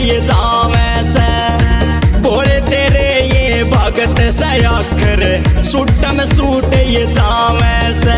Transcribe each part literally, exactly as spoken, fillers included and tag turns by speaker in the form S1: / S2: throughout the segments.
S1: ये जावे से भोले तेरे ये भगत से आखर सूट में सूट ये जावे से।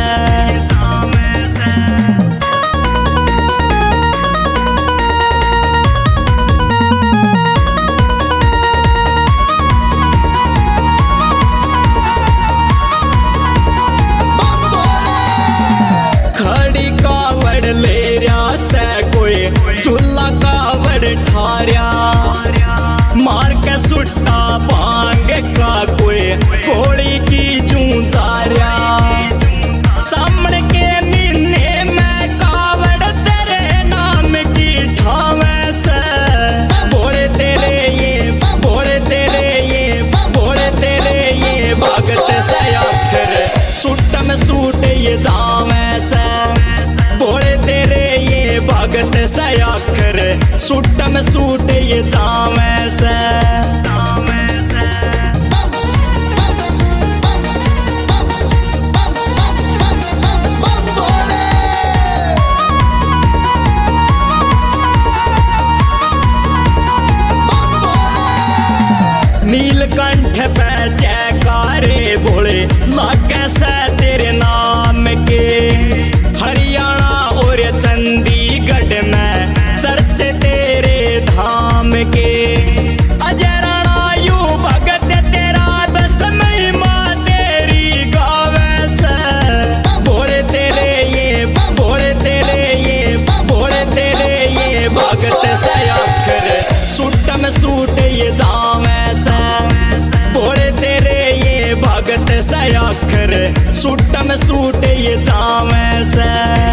S1: ले रहा से कोई चूल्हा कावड़ ठारिया मार के सुट्टा भांग का कोई कोड़ी की जूझारिया सामने के महीने में कावड़ तेरे नाम की ठावे से भोले तेरे ये भोले तेरे ये भोले तेरे ये भगत से आखिर सुट में सूट ये जावे से भोले तेरे ये भगत से आखिर सूट में सूट ये जावे से। नीलकंठ पे जयकारे बोले लागे से तेरे नाम के हरियाणा और चंडीगढ़ में चर्चे तेरे धाम के अजय राणा यू भगत तेरा बस महिमा तेरी गावे से भोले तेरे ये भोले तेरे ये भोले तेरे ये भगत से आखिर सूट में सूट ये जावे से भोले तेरे ये भगत से आखिर सूट में सूट ये जावे से।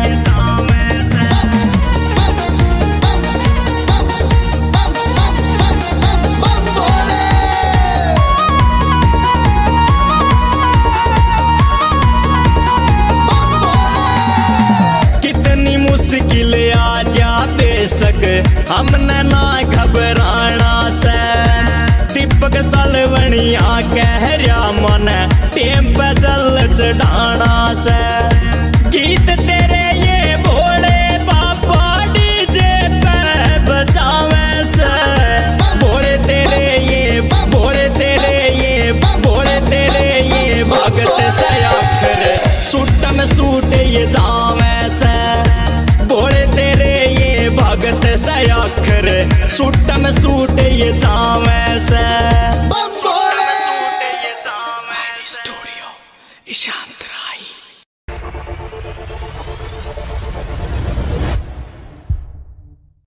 S1: मुश्किल आ जा बेशक हमने ना घबराना से दीपक सलवनिया कह रहा मन टेम पे जल चढ़ाना से गीत तेरे ये भोले बाबा डीजे पे बजावे से भोले तेरे ये भोले तेरे ये भोले तेरे ये भगत से आखिर सूट में सूट ये जावे से भोले तेरे ये भगत से आखिर सूट में सूट ये जावे से। स्टूडियो ईशांत राय।